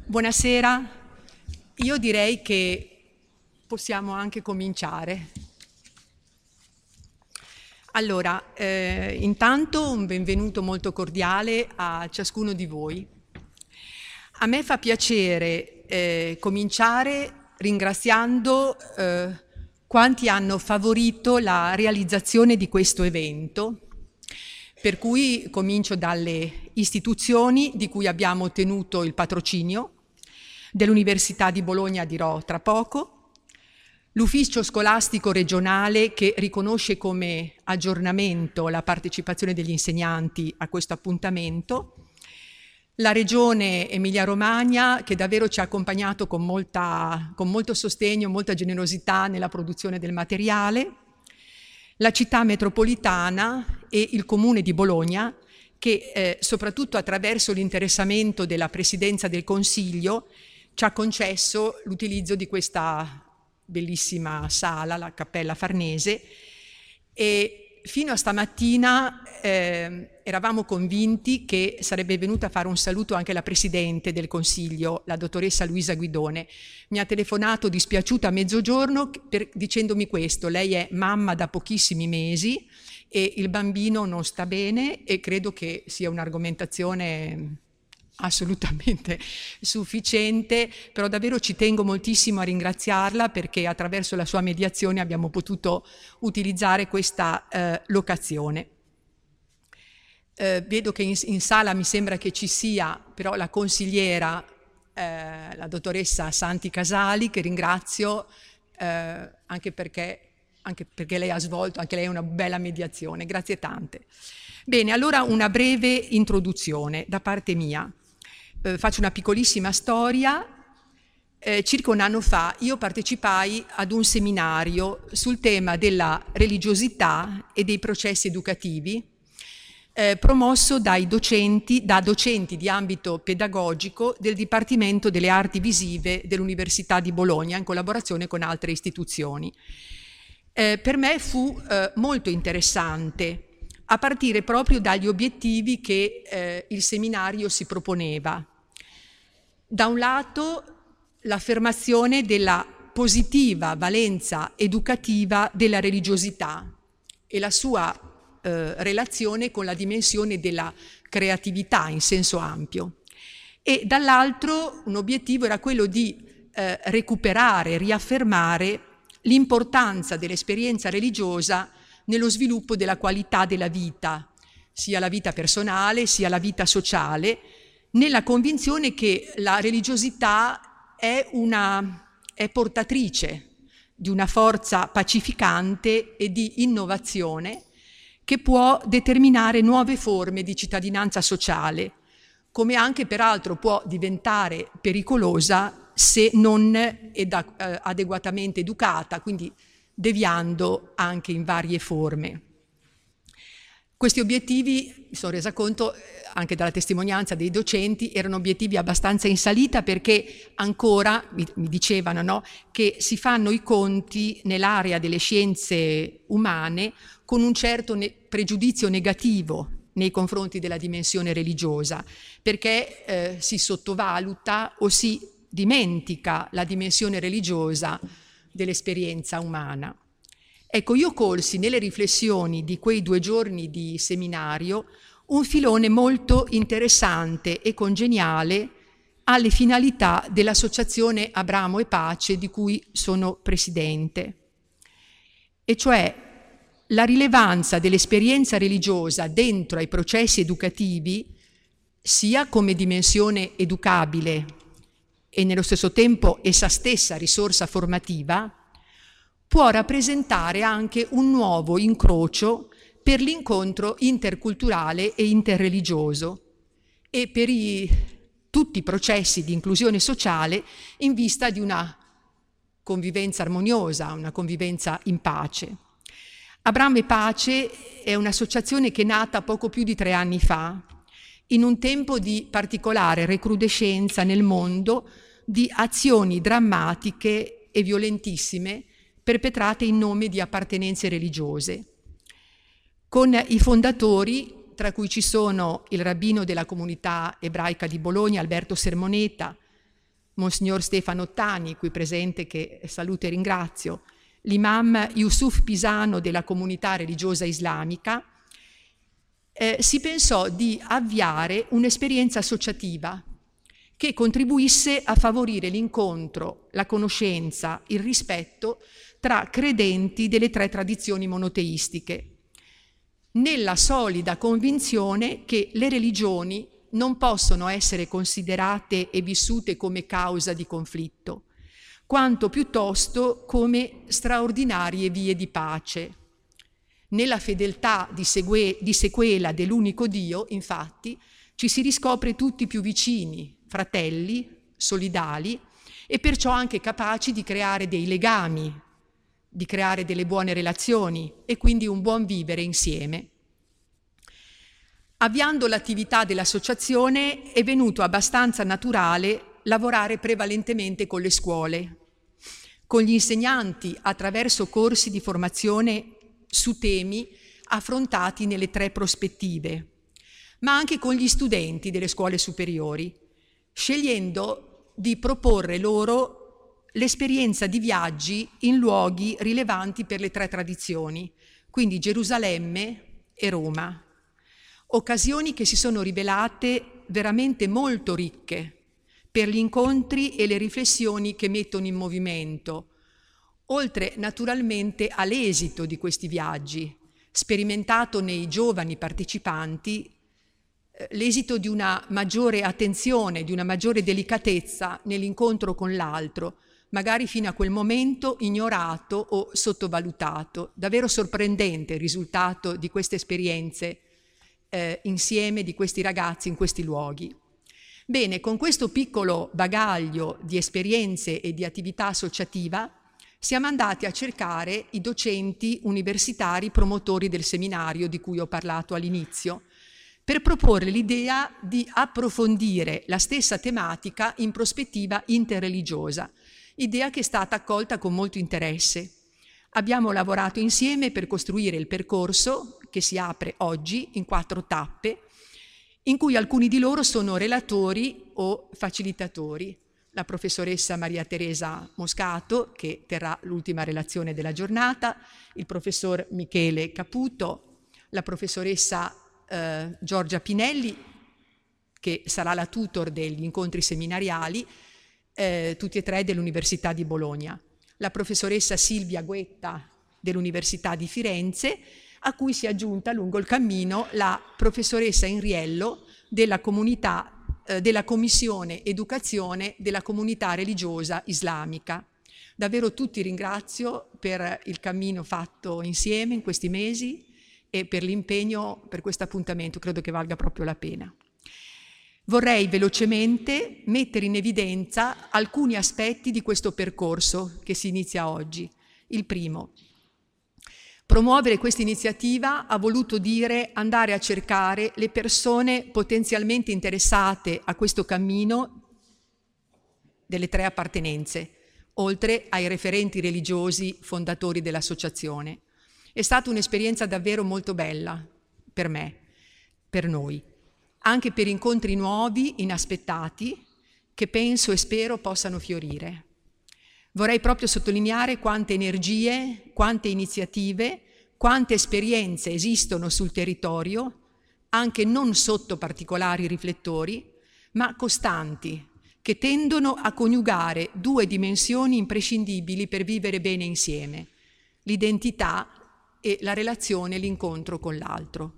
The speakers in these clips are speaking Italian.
Buonasera, io direi che possiamo anche cominciare. Allora, intanto un benvenuto molto cordiale a ciascuno di voi. A me fa piacere cominciare ringraziando quanti hanno favorito la realizzazione di questo evento, per cui comincio dalle istituzioni di cui abbiamo ottenuto il patrocinio. Dell'Università di Bologna dirò tra poco, l'ufficio scolastico regionale che riconosce come aggiornamento la partecipazione degli insegnanti a questo appuntamento, la Regione Emilia-Romagna che davvero ci ha accompagnato con molto sostegno, molta generosità nella produzione del materiale, la città metropolitana e il Comune di Bologna che soprattutto attraverso l'interessamento della Presidenza del Consiglio ci ha concesso l'utilizzo di questa bellissima sala, la Cappella Farnese, e fino a stamattina eravamo convinti che sarebbe venuta a fare un saluto anche la Presidente del Consiglio, la dottoressa Luisa Guidone. Mi ha telefonato dispiaciuta a mezzogiorno dicendomi questo: lei è mamma da pochissimi mesi e il bambino non sta bene, e credo che sia un'argomentazione assolutamente sufficiente, però davvero ci tengo moltissimo a ringraziarla perché attraverso la sua mediazione abbiamo potuto utilizzare questa locazione. Vedo che in sala mi sembra che ci sia però la consigliera, la dottoressa Santi Casali, che ringrazio anche perché lei ha svolto, anche lei una bella mediazione, grazie tante. Bene, allora una breve introduzione da parte mia. Faccio una piccolissima storia. Circa un anno fa io partecipai ad un seminario sul tema della religiosità e dei processi educativi, promosso da docenti di ambito pedagogico del Dipartimento delle Arti Visive dell'Università di Bologna in collaborazione con altre istituzioni. Per me fu molto interessante, a partire proprio dagli obiettivi che il seminario si proponeva. Da un lato l'affermazione della positiva valenza educativa della religiosità e la sua relazione con la dimensione della creatività in senso ampio, e dall'altro un obiettivo era quello di recuperare, riaffermare l'importanza dell'esperienza religiosa nello sviluppo della qualità della vita, sia la vita personale sia la vita sociale, nella convinzione che la religiosità è portatrice di una forza pacificante e di innovazione che può determinare nuove forme di cittadinanza sociale, come anche peraltro può diventare pericolosa se non adeguatamente educata, quindi deviando anche in varie forme. Questi obiettivi, mi sono resa conto anche dalla testimonianza dei docenti, erano obiettivi abbastanza in salita perché ancora, mi dicevano, no, che si fanno i conti nell'area delle scienze umane con un certo pregiudizio negativo nei confronti della dimensione religiosa, perché si sottovaluta o si dimentica la dimensione religiosa dell'esperienza umana. Ecco, io colsi nelle riflessioni di quei 2 giorni di seminario un filone molto interessante e congeniale alle finalità dell'associazione Abramo e Pace di cui sono presidente, e cioè la rilevanza dell'esperienza religiosa dentro ai processi educativi, sia come dimensione educabile e nello stesso tempo essa stessa risorsa formativa, può rappresentare anche un nuovo incrocio per l'incontro interculturale e interreligioso e per tutti i processi di inclusione sociale in vista di una convivenza armoniosa, una convivenza in pace. Abramo e Pace è un'associazione che è nata poco più di 3 anni fa, in un tempo di particolare recrudescenza nel mondo di azioni drammatiche e violentissime perpetrate in nome di appartenenze religiose. Con i fondatori, tra cui ci sono il rabbino della comunità ebraica di Bologna, Alberto Sermoneta, Monsignor Stefano Ottani, qui presente, che saluto e ringrazio, l'imam Yusuf Pisano della comunità religiosa islamica, si pensò di avviare un'esperienza associativa che contribuisse a favorire l'incontro, la conoscenza, il rispetto tra credenti delle 3 tradizioni monoteistiche, nella solida convinzione che le religioni non possono essere considerate e vissute come causa di conflitto, quanto piuttosto come straordinarie vie di pace. Nella fedeltà di sequela dell'unico Dio, infatti, ci si riscopre tutti più vicini, fratelli, solidali e perciò anche capaci di creare dei legami, di creare delle buone relazioni e quindi un buon vivere insieme. Avviando l'attività dell'associazione è venuto abbastanza naturale lavorare prevalentemente con le scuole, con gli insegnanti attraverso corsi di formazione su temi affrontati nelle 3 prospettive, ma anche con gli studenti delle scuole superiori, scegliendo di proporre loro l'esperienza di viaggi in luoghi rilevanti per le 3 tradizioni, quindi Gerusalemme e Roma. Occasioni che si sono rivelate veramente molto ricche per gli incontri e le riflessioni che mettono in movimento, oltre naturalmente all'esito di questi viaggi, sperimentato nei giovani partecipanti, l'esito di una maggiore attenzione, di una maggiore delicatezza nell'incontro con l'altro, magari fino a quel momento ignorato o sottovalutato. Davvero sorprendente il risultato di queste esperienze insieme di questi ragazzi in questi luoghi. Bene, con questo piccolo bagaglio di esperienze e di attività associativa siamo andati a cercare i docenti universitari promotori del seminario di cui ho parlato all'inizio, per proporre l'idea di approfondire la stessa tematica in prospettiva interreligiosa, idea che è stata accolta con molto interesse. Abbiamo lavorato insieme per costruire il percorso che si apre oggi in 4 tappe, in cui alcuni di loro sono relatori o facilitatori. La professoressa Maria Teresa Moscato, che terrà l'ultima relazione della giornata, il professor Michele Caputo, la professoressa Giorgia Pinelli, che sarà la tutor degli incontri seminariali, tutti e 3 dell'Università di Bologna, la professoressa Silvia Guetta dell'Università di Firenze, a cui si è aggiunta lungo il cammino la professoressa Inriello della Commissione Educazione della Comunità Religiosa Islamica. Davvero tutti ringrazio per il cammino fatto insieme in questi mesi e per l'impegno per questo appuntamento, credo che valga proprio la pena. Vorrei velocemente mettere in evidenza alcuni aspetti di questo percorso che si inizia oggi. Il primo: promuovere questa iniziativa ha voluto dire andare a cercare le persone potenzialmente interessate a questo cammino delle 3 appartenenze, oltre ai referenti religiosi fondatori dell'associazione. È stata un'esperienza davvero molto bella per me, per noi, anche per incontri nuovi, inaspettati, che penso e spero possano fiorire. Vorrei proprio sottolineare quante energie, quante iniziative, quante esperienze esistono sul territorio, anche non sotto particolari riflettori, ma costanti, che tendono a coniugare 2 dimensioni imprescindibili per vivere bene insieme: l'identità e la relazione, l'incontro con l'altro.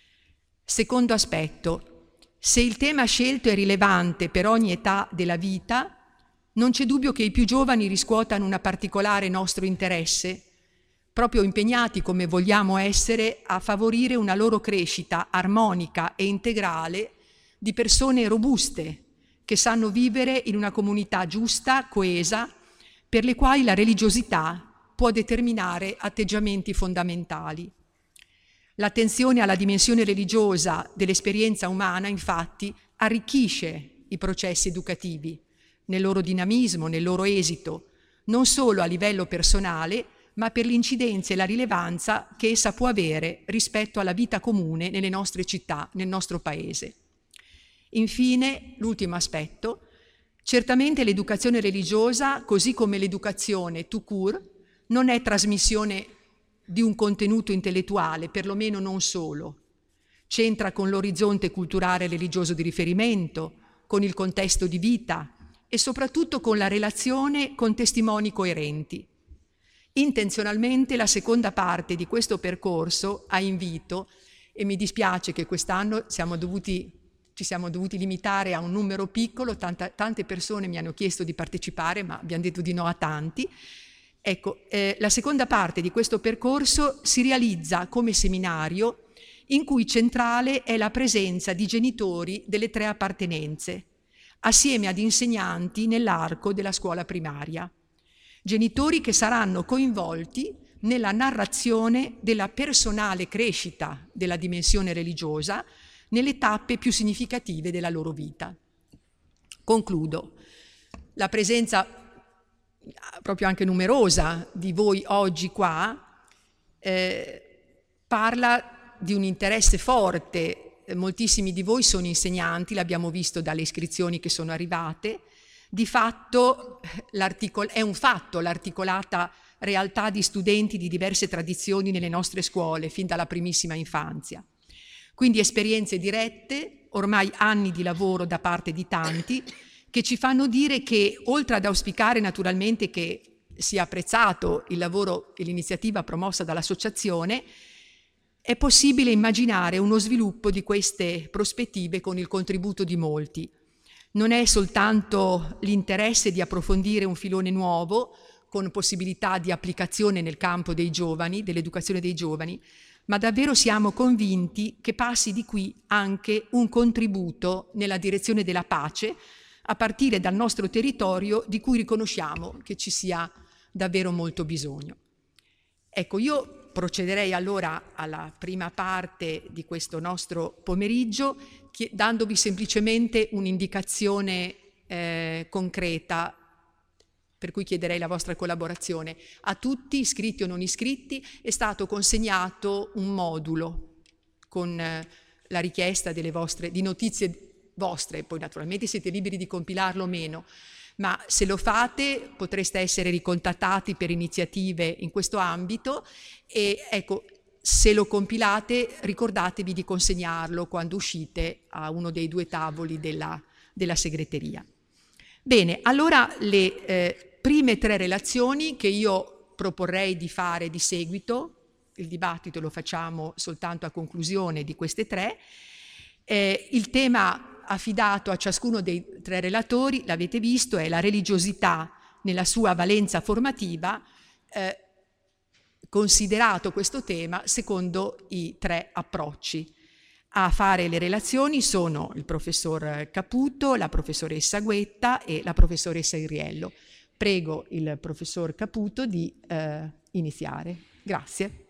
Secondo aspetto: se il tema scelto è rilevante per ogni età della vita, non c'è dubbio che i più giovani riscuotano una particolare nostro interesse, proprio impegnati come vogliamo essere a favorire una loro crescita armonica e integrale di persone robuste, che sanno vivere in una comunità giusta, coesa, per le quali la religiosità può determinare atteggiamenti fondamentali. L'attenzione alla dimensione religiosa dell'esperienza umana, infatti, arricchisce i processi educativi, nel loro dinamismo, nel loro esito, non solo a livello personale, ma per l'incidenza e la rilevanza che essa può avere rispetto alla vita comune nelle nostre città, nel nostro paese. Infine, l'ultimo aspetto: Certamente l'educazione religiosa, così come l'educazione tout court, non è trasmissione di un contenuto intellettuale, perlomeno non solo. C'entra con l'orizzonte culturale e religioso di riferimento, con il contesto di vita e soprattutto con la relazione con testimoni coerenti. Intenzionalmente la seconda parte di questo percorso ha invito, e mi dispiace che quest'anno ci siamo dovuti limitare a un numero piccolo, tante persone mi hanno chiesto di partecipare, ma abbiamo detto di no a tanti. Ecco, la seconda parte di questo percorso si realizza come seminario in cui centrale è la presenza di genitori delle 3 appartenenze, assieme ad insegnanti nell'arco della scuola primaria. Genitori che saranno coinvolti nella narrazione della personale crescita della dimensione religiosa nelle tappe più significative della loro vita. Concludo. La presenza proprio anche numerosa di voi oggi qua parla di un interesse forte. Moltissimi di voi sono insegnanti, l'abbiamo visto dalle iscrizioni che sono arrivate. Di fatto è un fatto l'articolata realtà di studenti di diverse tradizioni nelle nostre scuole fin dalla primissima infanzia. Quindi esperienze dirette, ormai anni di lavoro da parte di tanti, che ci fanno dire che, oltre ad auspicare naturalmente che sia apprezzato il lavoro e l'iniziativa promossa dall'associazione, è possibile immaginare uno sviluppo di queste prospettive con il contributo di molti. Non è soltanto l'interesse di approfondire un filone nuovo, con possibilità di applicazione nel campo dei giovani, dell'educazione dei giovani, ma davvero siamo convinti che passi di qui anche un contributo nella direzione della pace, a partire dal nostro territorio, di cui riconosciamo che ci sia davvero molto bisogno. Ecco, io procederei allora alla prima parte di questo nostro pomeriggio, dandovi semplicemente un'indicazione concreta, per cui chiederei la vostra collaborazione. A tutti, iscritti o non iscritti, è stato consegnato un modulo con la richiesta di notizie vostre, poi naturalmente siete liberi di compilarlo o meno, ma se lo fate potreste essere ricontattati per iniziative in questo ambito e ecco, se lo compilate ricordatevi di consegnarlo quando uscite a uno dei 2 tavoli della segreteria. Bene, allora le prime 3 relazioni che io proporrei di fare di seguito, il dibattito lo facciamo soltanto a conclusione di queste 3, il tema affidato a ciascuno dei 3 relatori, l'avete visto, è la religiosità nella sua valenza formativa, considerato questo tema secondo i 3 approcci. A fare le relazioni sono il professor Caputo, la professoressa Guetta e la professoressa Irriello. Prego il professor Caputo di iniziare. Grazie.